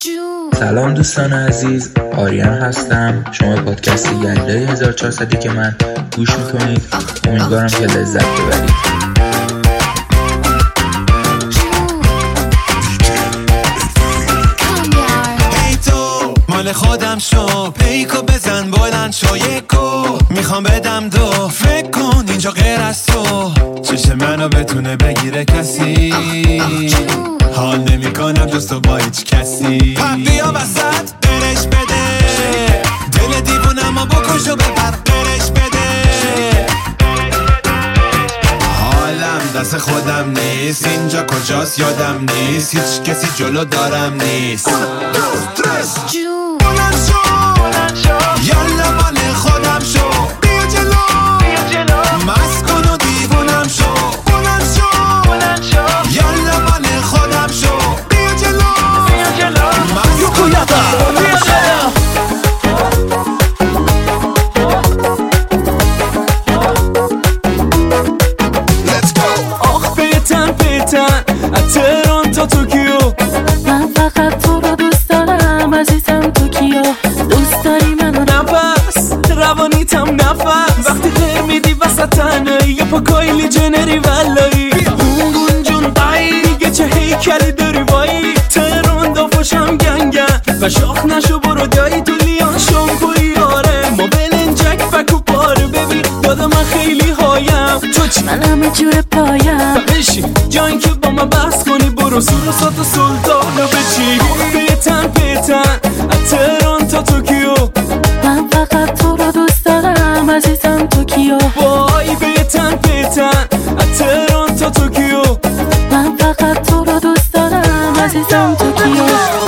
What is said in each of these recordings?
سلام دوستان عزیز، آریان هستم. شما پادکست یلدای 1400 که من گوش میکنید. امیدوارم که لذت ببرید. مال خودم شو، پیکو بزن بلند شو، یکو میخوام بدم دو، فکر کن اینجا غیر از تو چشم منو بتونه بگیره کسی، حال نمی کنم جز تو با هیچ کسی. بیا وسط برش بده، دل دیوونم بکش و ببر برش بده. حالم دست خودم نیست، اینجا کجاست یادم نیست، هیچ کسی جلو دارم نیست. یالا مال خودم شو، بیا جلو مست کن و دیوونم شو، بلند شو یالا مال خودم شو، بیا جلو مست کن و دیوونم شو. Let's go. آخ پیتن از تهران تا توکیو، من فقط تو رو دوست دارم عزیزم. توکیو دوست داری منو؟ نفس روانیتم نفس، وقتی غیر میدی وسط تنهایی یا پا کایلی جنری ولایی. اون جون قایی دیگه چه هیکلی داری وایی، تهران دافاشم گنگن و شاخ نشو برو دایی تو لیان شامپوی. آره ما بلنجک فکو پاره، ببین داده من خیلی هایم تو چی؟ من همه جور پایم بشین جایی که با من بحث کنی، برو سورسات و سلطانو بچی. پیتن از تهران تا توکیو، من فقط تو رو دوست دارم عزیزم. توکیو وای پیتن از تهران تا توکیو، من فقط تو رو دوست دارم عزیزم. توکیو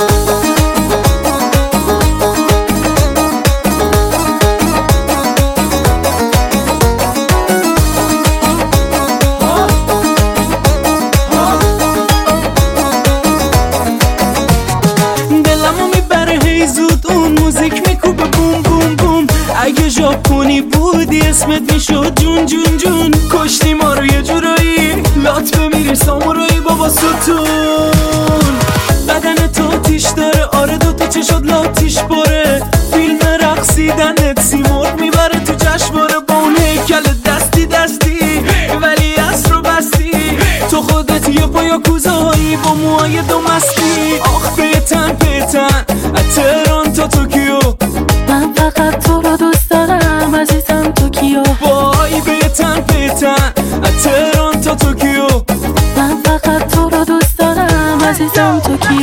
اگه ژاپنی بودی اسمت میشد جون جون جون. کشتی ما رو یه جورایی، لات بمیری سامورایی بابا ستون. بدن تو تیش داره، آره دوتا چشات لاتیش باره. فیلم رقصیدنت سیمرغ میبره تو جشنواره، با اون هیکل دستی ولی اصر رو بستی. تو خودت یه پا یاکوزایی با موهای دو مستی. آخ پیتن از تهران تا توکیو، من فقط تو رو دوست دارم عزیزم. توکیو وای پیتن از تهران تا توکیو، من فقط تو رو دوست دارم عزیزم. توکیو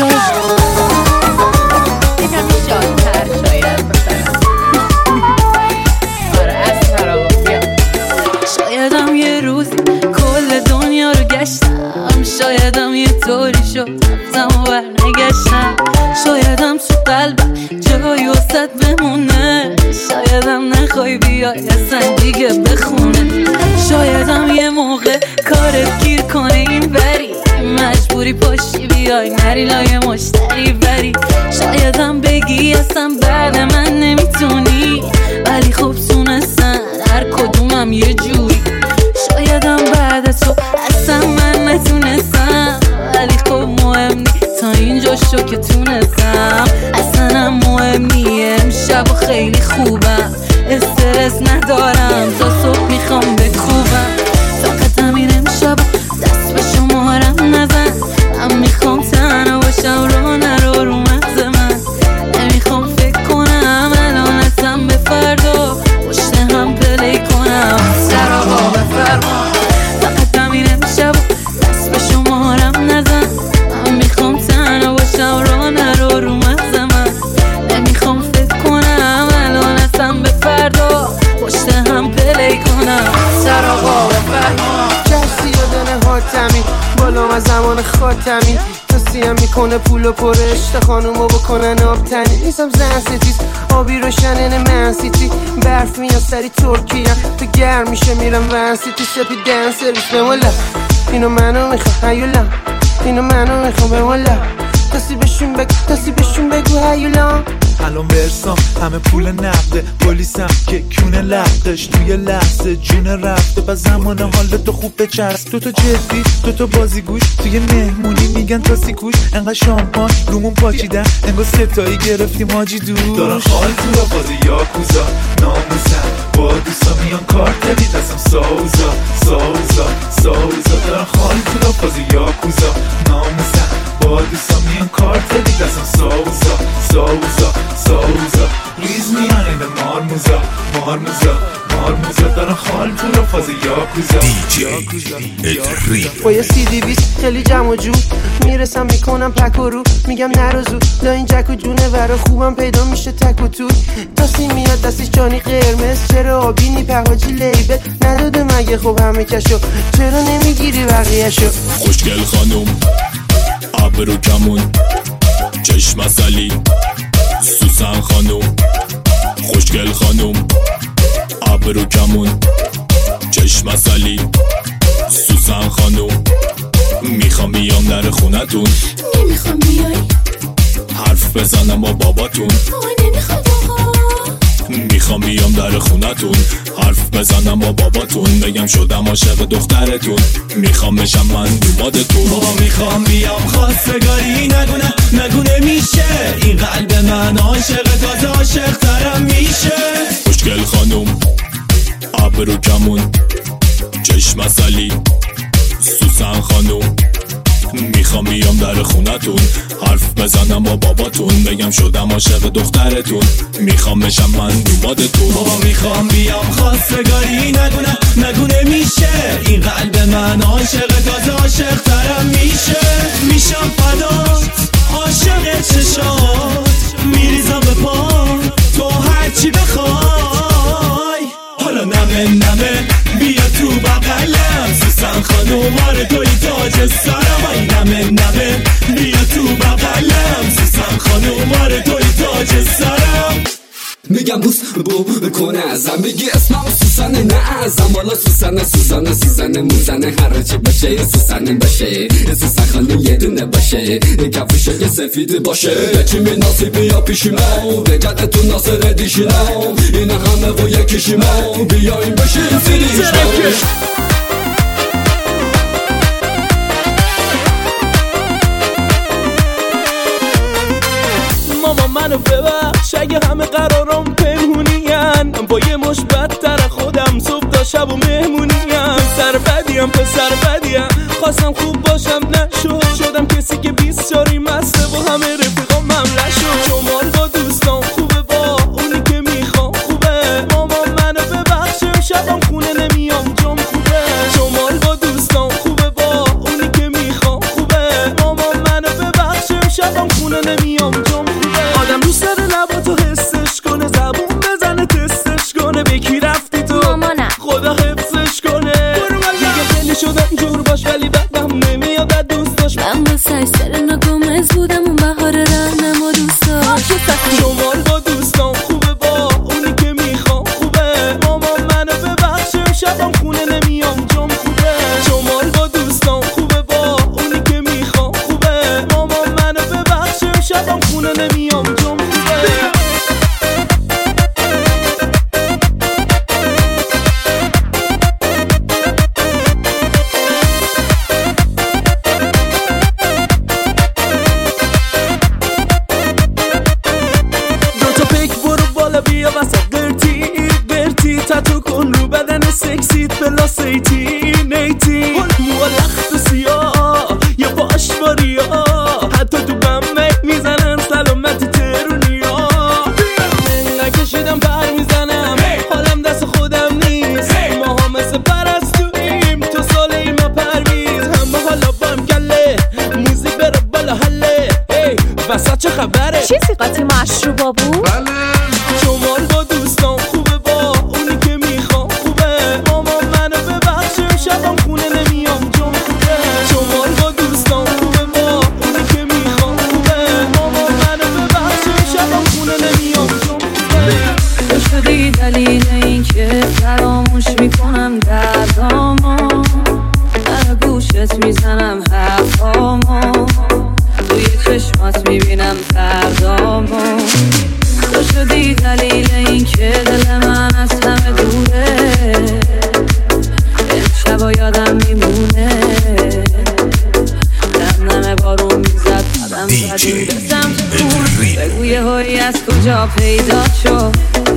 یکم شادتر شاید شایدم یه روزی کل دنیا رو گشتم، شایدم یه طوری شد رفتم و برنگشتم، شایدم تو قلبم جایی وسط بمونه، شایدم نخوای بیای اصلا دیگه بخونه، شایدم یه موقع کارت گیر کنه این بری، مجبوری پاشی بیای نری لای مشتری بری، شایدم بگی اصلا بعد من نمیتونی، ولی خوب تونستن هر کدومم یه جوری، شایدم بعد تو اصلا من نتونستم، ولی خب مهم نی تا اینجا شو که تونستم، اصلا مهم نی امشب و خیلی خوبم، استرس ندارم تا صبح میخوام بکوبم، فقط همین امشب دست به شمارم نزن، من میخوام تنها باشم رو نرو رو مغز من، نمیخوام فکر کنم الان اصلا به فردا پشت هم پلی کنم، سر آقا بفرما، فقط همین امشب دست به شمارم نزن، من میخوام تنها باشم رو نرو رو مغز من، نمیخوام فکر کنم الان اصلا به فردا پشت هم پلی کنم، سر آقا بفرما. کسی یادنه حاتمی بالام از زمان خاتمی، توصیم میکنه پول و پرشت خانومو بکنن آبتنی، نیستم زن ستیز آبی روشنن من سیتی، برف میان سری ترکیه تو گرم میشه میرم ون سیتی، سپی دن سرویس بمولا، اینو منو میخوام هیولا، اینو منو میخوام بمولا، کسی بهشون بگو هیولا. الان ورسام همه پول نقده، پلیسم که کونه لقش توی لحظه جونه رفته. با زمان حالت خوب بچرس، تو جدی تو بازیگوش توی مهمونی میگن تا سیکوش. انقدر شامپان رومون پاچیدن انگار ستایی گرفتیم حاجی دوش. دارن خال تو بازی یاکوزا ناموسن با دوستا میان کارت میدستم ساوزا. دارن خال تو بازی یاکوزا ناموسن با دوستا میان کارت میدستم ساوزا. ریز میان این مارموزا دارن خال تو رو فاز یاکوزا. با یه CD-20 خیلی جمع و جو میرسم میکنم پک و رو، میگم نروزو لا این جک و جونه ورا خوبم پیدا میشه تک و توی. تاسی میاد دستش جانی قرمز، چرا آبی نی پهاجی لیبل نداده مگه خب همه کشو، چرا نمیگیری بقیهشو. خوشگل خانوم ابرو کمون چشم اصلی سوسن خانوم. خوشگل خانوم ابرو کمون چشم اصلی سوسن خانوم. میخوام بیام در خونتون، نمیخوام بیای حرف بزنم با باباتون. نمیخواد آقا. میخوام بیام در خونتون، حرف بزنم با باباتون. بگم شدم عاشق دخترتون، میخوام بشم من دومادتون. بابا میخوام بیام خواستگاری، نگونه میشه این قلب من عاشق تازه عاشق ترم میشه. خوشگل خانوم ابرو کمون چشم اصلی سوسن خانوم. میخوام بیام در خونتون، حرف بزنم با باباتون. بگم شدم عاشق دخترتون، میخوام بشم من دومادتون. بابا میخوام بیام خواستگاری، نگونه میشه این قلب من عاشق تازه عاشق ترم میشه. میشم فدات عاشق چشات، میریزم به پا تو هرچی بخوای. حالا نمه بیا تو بغلم سوسن خانوم، آره توی تاج سرم. ای نمه بیا تو بغلم سوسن خانوم، آره توی تاج سرم. میگم بوس بکنه ازم، بگی اسمم سوسنه نه ازم. والا سوسنه موزنه هرچی باشه یه سوسنه باشه، یه سوسن خانه یه دونه باشه، یه کفشه که سفید باشه. بچی می ناصیبی یا پیشیمو بگرده تو ناصر دیشیمو، این همه و یکیشیمو بیاییم بشیم سیریشمو. ماما منو ببخش اگه همه قرارم پنهونیم، با یه مش بدتر خودم صبح تا شب و مهمونیم. سر بدیم پسر بدیم، خواستم خوب باشم شدم کسی که 20 جاری مسته و همه رفیقام ممله شد. شمال با دوستان خوبه، با اونی که میخوام خوبه. ماما منو ببخش شبم خونه نمیام جام خوبه. شمال با دوستان خوبه، با اونی که میخوام خوبه. ماما منو ببخش شبم خونه نمیام جام خوبه. آدم دوست داره لباتو حسش کنه، زبون بزنه تستش کنه. به کی رفتی تو مامانم خدا حفظش کنه. دیگه خیلی شدم جور باش ولی بعدم نمیاد از دوست داشت. من با سرسر گمز بودم اون بهار رهنم و دوست داشت. شمال با دوستان خوبه، با اونی که میخوام خوبه. ماما منو ببخش شبم خونه نمیام جام خوبه. شمال با دوستان خوبه، با اونی که میخوام خوبه. ماما منو ببخش شبم خونه نمیام جام خوبه. بیا وسط قرتی تتو کن رو بدن سکسیت بلاس 18 موها لخت و سیاه یا پاشواریا، حتی تو بمه میزنن سلامتی ترونیا. نکشیدم پر میزنم حالم دست خودم نیست. ماها مثل پرستویم تو سال ایما پرویز. همه حالا بام گله موزیک بره بالا حله. وسط چه خبره؟ چیزی قاطی مشروبا بود؟ شمال با دوستان خوبه، با اونی که میخوام خوبه. ماما منو ببخش شبم خونه نمیام جام خوبه. شمال با دوستان خوبه، با اونی که میخوام خوبه. ماما منو ببخش شبم خونه نمیام جام خوبه. شدی دلیل این که فراموش میکنم دردامو، در گوشت میزنم حرفامو، توی چشم فردامون. تو شدی دلیل این که دل من از همه دوره، امشبا یادم میمونه. نمنمه بارون میزد قدم زدی به سمت خون. بگو یه هایی از کجا پیدا شد،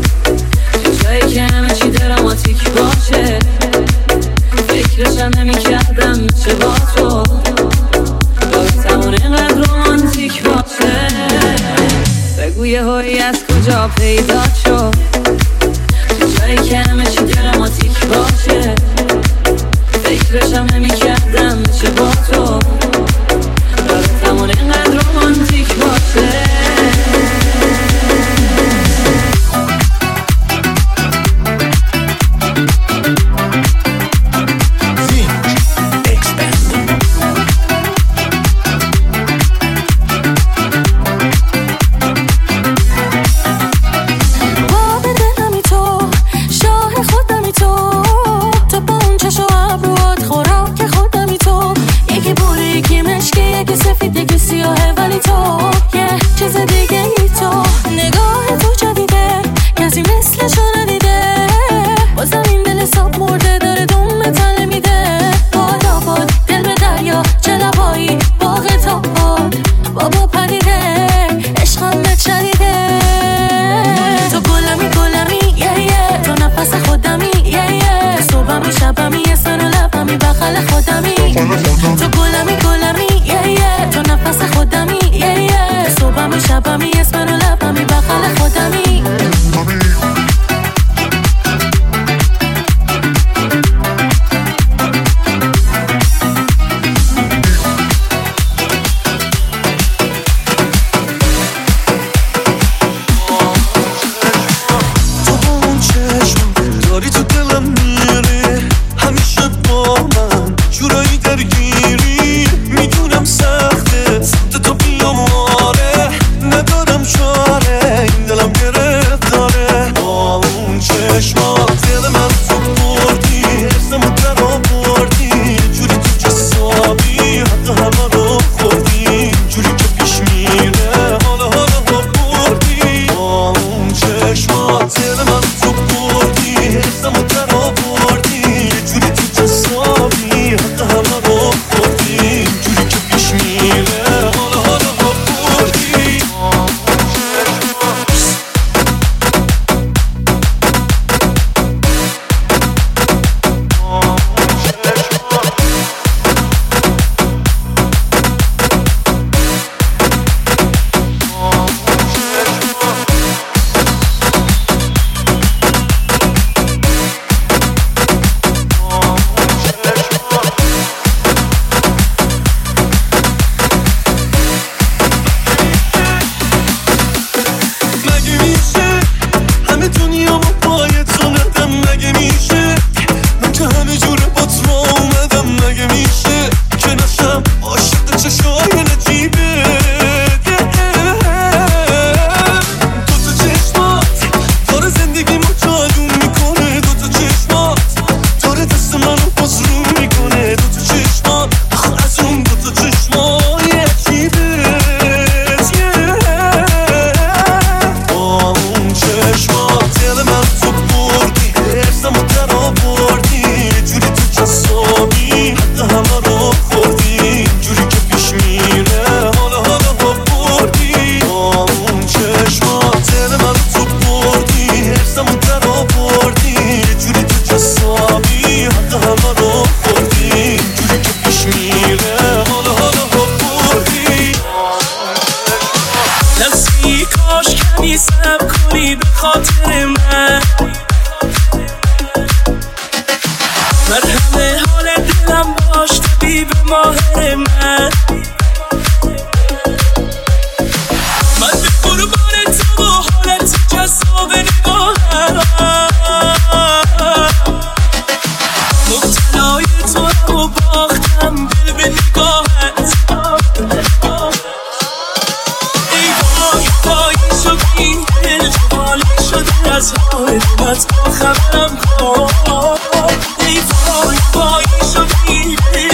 جایی که همه چی دراماتیک باشه. فکرشم نمی کردم میشه با تو رابطمون اینقدر رومانتیک باشه. بگو یه هایی از کجا پیدا شد، جایی که همه چی دراماتیک باشه. فکرشم نمی کردم میشه با تو رابطمون اینقدر رومانتیک باشه.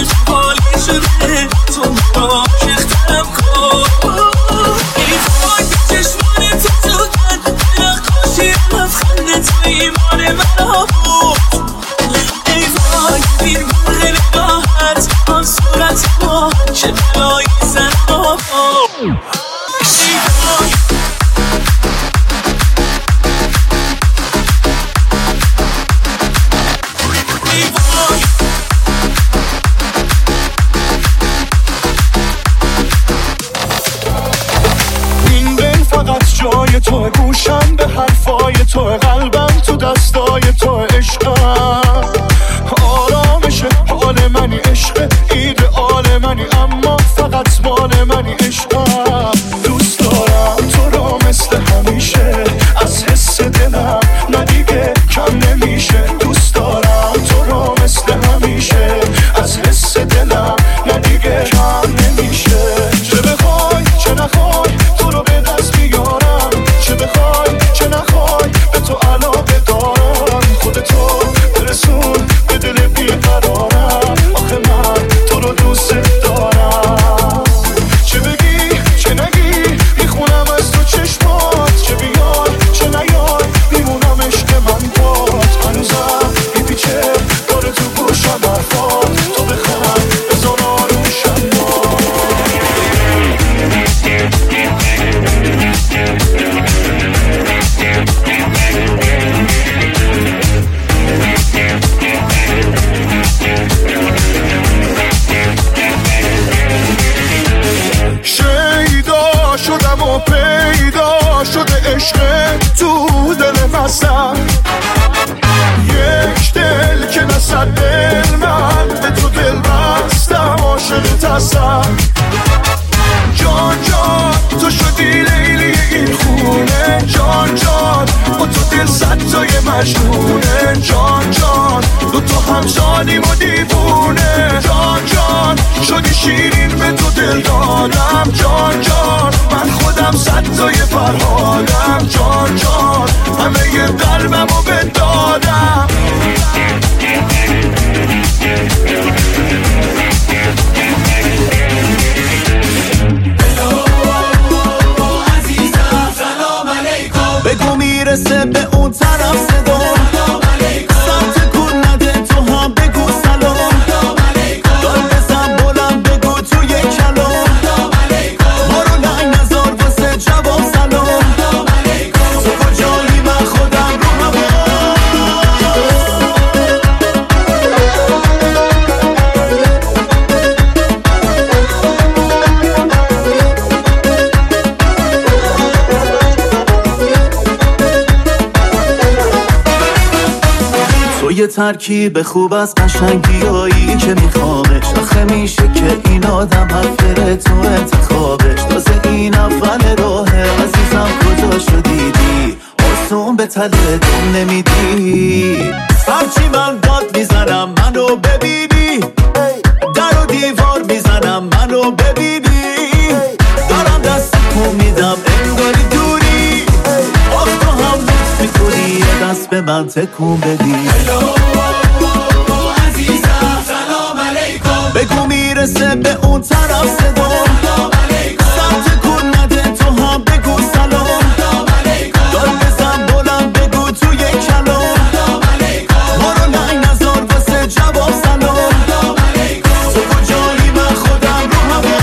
شده تو عاشق‌ترم کن. ای وای ای وای دیر خیلی راحت آن صورت ما چه بلایی زن ای وای جای تو گوشم به حرفای تو قلبم تو دستای تو عشقم آرامش حال منی عشق ایدئال منی اما فقط مال منی عشقم دوست دارم تو رو مثل همیشه از حس دلم نه دیگه کم نمیشه دوست دارم تو رو مثل همیشه از حس دلم نه دیگه کم نمیشه چه بخوای چه نخوای تو رو به دست بیارم چه بخوای چه نخوای به تو علاقه دارم خودتو برسون به دل بیقرارم آخه من تو رو دوست دارم چه بگی چه نگی میخونم از تو چشمات چه بیای چه نیای میمونم عشق من باد هنوزم میپیچه داره تو گوشم حرفات تو بخوام بزن آروشم شیدا شدم و پیدا شده عشق تو دل مستم یک دل که نصد دل من به تو دل بستم عاشق تستم جان جان تو شدی لیلی این خونه جان جان با تو دل صد تای مجنونه جان جان دو تا همزانیم و دیوونه جان جان شدی شیرین به تو دل دادم جان جان من خودم صد تای فرهادم جان جان همه ی قلبم رو بدادم بگو میرسه به اون طرف صدا سمت کن نده تو هم بگو سلام دار بزن بلند بگو توی کلام ما رو لنگ نزار واسه جواب سلام تو کجایی من خودم رو هوا یه ترکیب خوب از قشنگیایی که میخوامش آخه میشه که این آدم حفر تو انتخابش تازه این اول راهه عزیزم کجا شدیدی آسون به تله دم نمیدی هرچی من داد میزنم منو ببینی در و دیوار میزنم منو ببینی دارم دست کن میدم انگاری دوری آخ تو هم لطف میکنی یه دست به من تکون بدی عزیزم سلام علیکم بگو میرسه به اون طرف صدا سمت کن نده تو هم بگو سلام دار بزن بلند بگو توی کلام ما رو لنگ نزار واسه جواب سلام تو کجایی من خودم رو هوا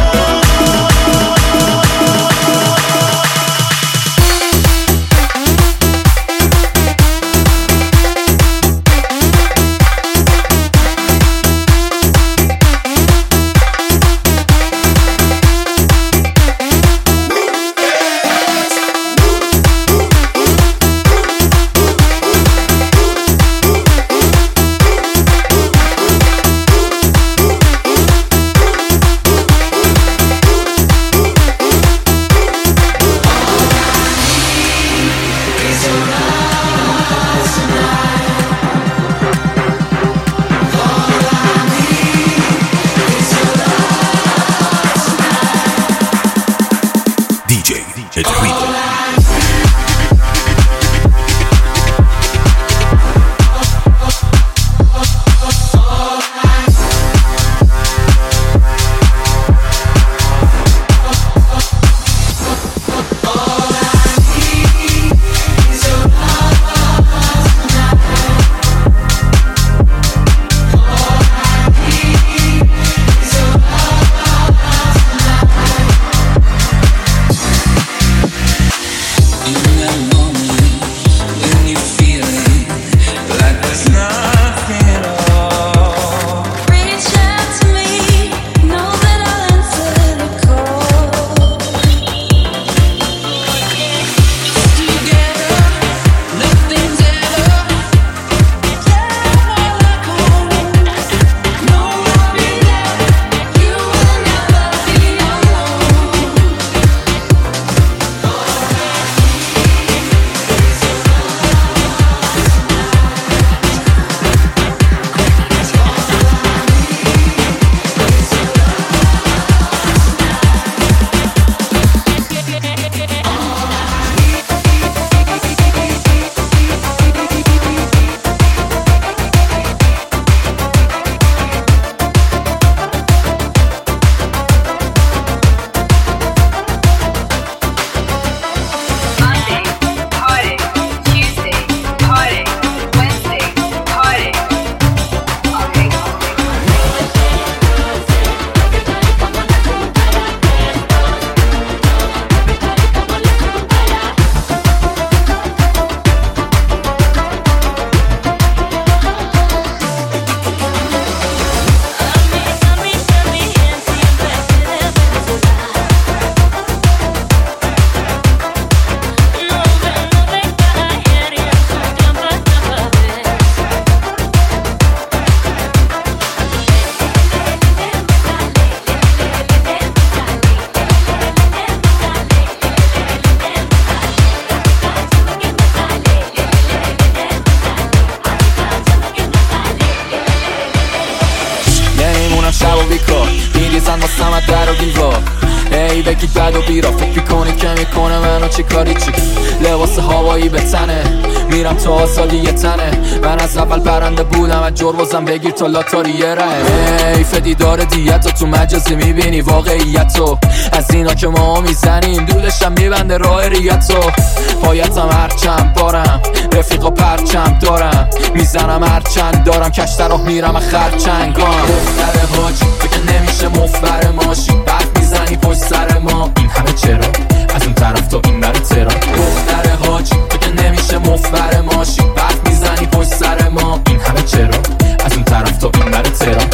بگی بد و بیرا فکر میکنی که میکنه منو چی کاری چی لباس هوایی به تنه میرم تو آزادی یه تنه من از اول برنده بودم از جربازم بگیر تا لاتاری یه ره حیف دیدار دیتو تو مجازی میبینی واقعیتو از اینا که ما میزنیم دولشم میبنده راه ریتو پایتم هرچند بارم رفیقا پرچم دارم میزنم هرچند دارم کشتر راه میرم خرچنگان دختر حاجی تو که نمیشه مفبر ماشی برف میزنی پشت سر ما این همه چرا از اون طرف تا این بره ترا دختر حاجی تو که نمیشه مفبر ماشی برف میزنی پشت سر ما این همه چرا از اون طرف تا این بره ترا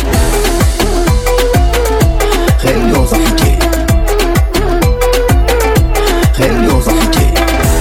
خیلی اوضاعی که خیلی اوضاعی که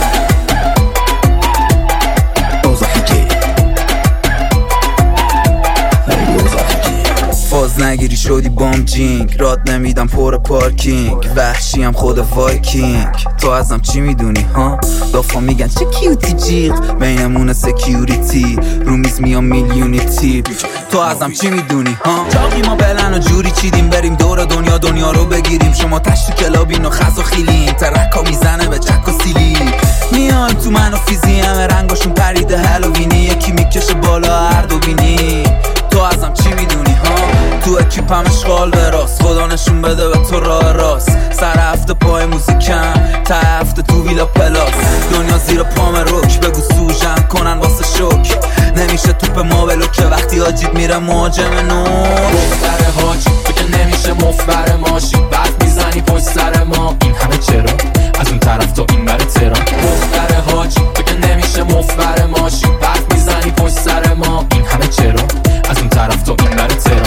فاز نگیری شدی بام جینگ راد نمیدم پر پارکینگ وحشیم خود وایکینگ تو ازم چی میدونی ها دافا میگن چه کیوتی جیغ بینمون سکیوریتی رو میز میام میلیونی تیپ تو ازم چی میدونی ها چاقی ما بلن و جوری چیدیم بریم دور دنیا رو بگیریم شما تشت کلابین و خز و خیلیم ترکا میزنه به چک و سیلی میان تو من و فیزی همه رنگاشون پریده هالووینی یکی میکشه بالا هر دو بینی تو ازم چی میدونی ها تو اکیپم اشغال به راست خدا نشون بده به تو راه راست سر هفته پای موزیکم تا هفته تو ویلا پلاس دنیا زیر پام روک بگو سوژم کنن واسه شوک نمیشه توپ ما بلوکه وقتی آجید میره مهاجم نور دختر حاجی تو که نمیشه مفبر ماشی برف میزنی پشت سر ما این همه چرا از اون طرف تا این بره ترا دختر حاجی تو که نمیشه مفبر ماشی برف میزنی پشت سر ما این همه چرا از اون طرف تا این بره ترا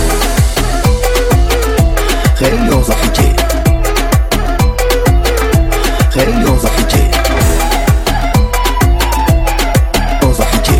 خیلی اوضاعی که خیلی اوضاعی که اوضاعی که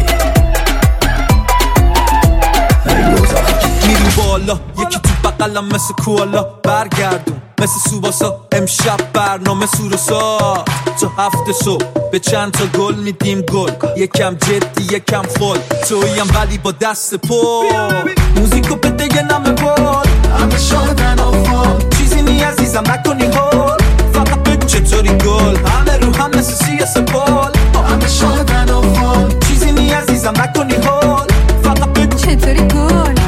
خیلی اوضاعی که میریم بالا یکی تو بقلم مثل کوالا برگردون مثل سوباسا امشب برنامه سوروسا تا هفته صبح به چند تا گل میدیم گل یکم جدی یکم فول تویم ولی با دست پول موزیکو بده یه نمه بول همه شادن آفا چیزی نی عزیزم نکنی هول فقط بگو چطوری گل همه رو هم مثل سیاس پول همه شادن آفا چیزی نی عزیزم نکنی هول فقط بگو چطوری گل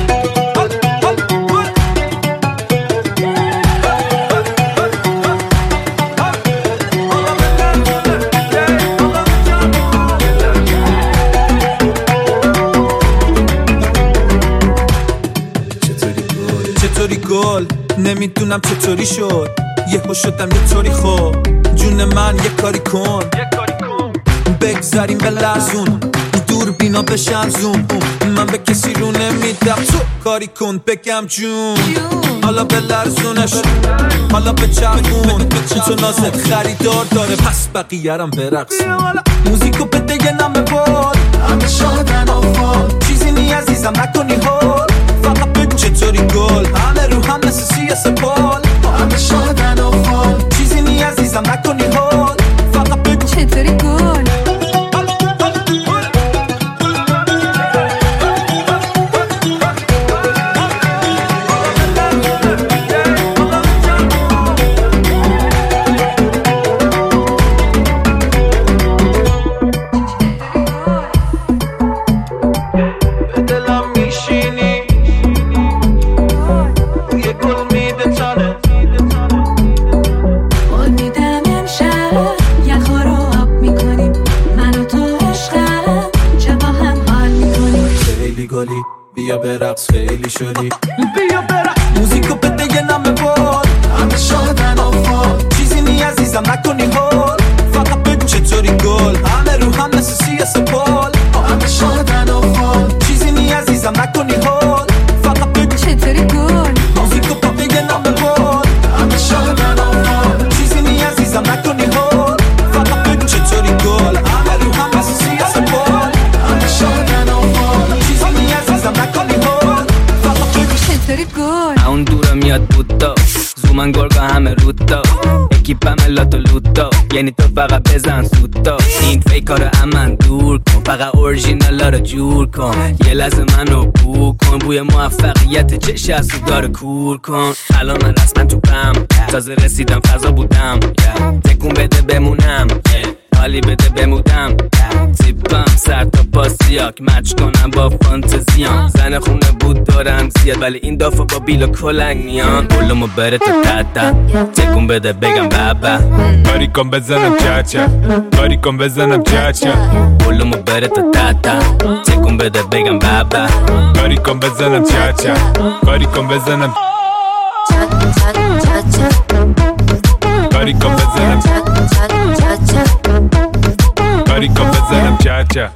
گل نمیدونم چطوری شد یهو شدم یه طوری خوب جون من یه کاری کن بگذاریم به لرزون دور بینا بشن زوم من به کسی رو نمیدم تو کاری کن بگم جون حالا به لرزونش حالا به چرخون تو نازت خریدار داره پس بقیه‌رم برقصون موزیکو بده یه نمه باد همه شادن آفا چیزی نی عزیزم نکنی هول فقط بگو چطوری گل همه رو هم مثل سیاس پول همه شادن آفا چیزی نی عزیزم نکنی هول فقط بگو چطوری گل بیا برقص خیلی شدی بیا برقص موزیکو بده یه نمه باد همه شادن آفا چیزی نی عزیزم نکنی هول فقط بگو چطوری گل همه رو هم مثل سیاس پول همه شادن آفا چیزی نی عزیزم نکنی هول فقط بگو چطوری گل موزیکو بده یه نمه باد همه شادن آفا چیزی نی عزیزم نکنی هول فقط بگو چطوری گل همه رو هم مثل سیاس پول همه شادن آفا چیزی نی عزیزم نکنی هول چطوری گل اون دورم یاد بود زوم من گرگا همه روتا اکیپم لاتو لوتا یعنی تو فقط بزن سوتا این فیکارو امن دور کن فقط اورژینالا رو جور کن یه لحظه منو بو کن بوی موفقیت چش از تو داره کور کن الان من رسما تو پم تازه رسیدم فضا بودم تکون بده بمونم حالی بده بمودم زیبم سر تا پاسیاک مچ کنم با فانتزیام زن خونه بود دارم زیاد ولی این دافا با بیل و کلنگ میان بلومو بره تا تتا تکون بده بگم بابا کاری کن بزنم چاچا کاری کن بزنم چاچا بلومو بره تا تتا تکون بده بگم بابا کاری کن بزنم چاچا کاری کن بزنم کاری کن بزنم کاری کن بزنم چاچا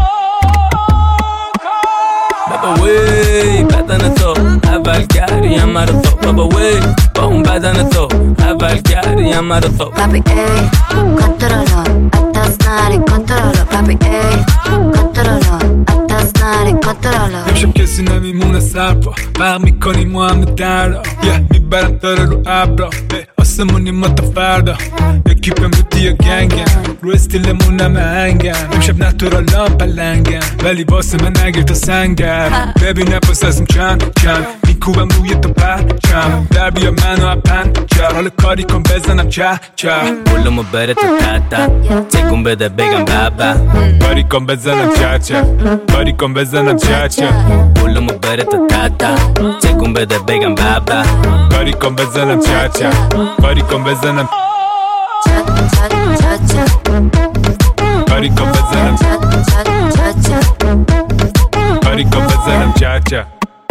بابا وی بدن تو اول گریم مرا تو بابا وی با اون بدن تو اول گریم مرا تو papi ey controlo estás nari controlo papi ey controlo estás nari controlo امشب کسی نمیمونه سرپا برق میکنیم و همه دردا میبرم داره رو ابرا آسمونی ما تا فردا اکیپم رو دیا گنگم رو استیلمون همه هنگم امشب نتورالام پلنگم ولی واسه من نگیر تا سنگم ببینه پاس ازم چند میکوبم روی تو پرچم در بیا منو اپن چر حال کاری کن بزنم چه بلومو بره تا تتا تکون بده بگم بابا کاری کن بزنم چاچا کاری کن بزنم چاچا بلومو بره تا تتا تکون بده بگم بابا کاری کن بزنم چاچا کاری کن بزنم کاری کن بزنم کاری کن بزنم چاچا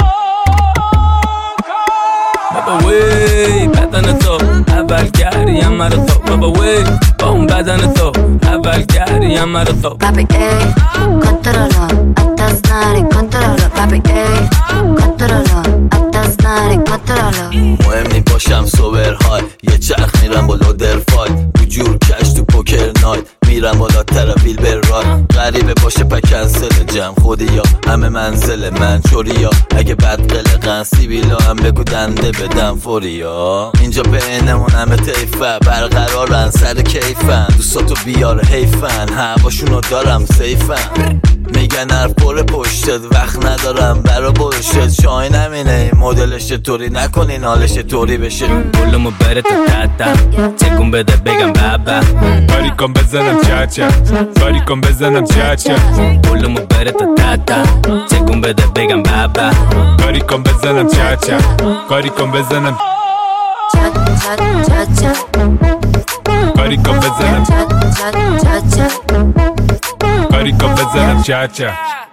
بابا وی بدن تو اول گریم مرا تو بابا وی با اون بدن تو اول گریم مرا تو papi ey controlo estás nari controlo papi ey controlo estás nari controlo مهم نی باشم سوبر های یه چرخ میرم بالا درفای بجور کش تو پوکر نایت میرم بالا ترابیل بر رای غریبه باشه پا کنسل جمع خودی یا همه منزل من چوری یا اگه بد قلقن سیبیلا هم بگو دنده بدم فوری یا اینجا بینمون همه تیفه برقرارن سر کیفن دوستاتو بیار حیفن هواشونو دارم سیفن میگن حرف پر پشتت وقت ندارم برا بلشت شاین همینه مدلش طوری نکنین حالش طوری بشه بلومو بره تا تتا تکون بده بگم بابا کاری کن بزنم چاچا کاری کن بزنم چاچا بلومو بره تا تتا تکون بده بگم بابا کاری کن بزنم چاچا کاری کن بزنم کاری کن بزنم کاری کن بزنم چاچا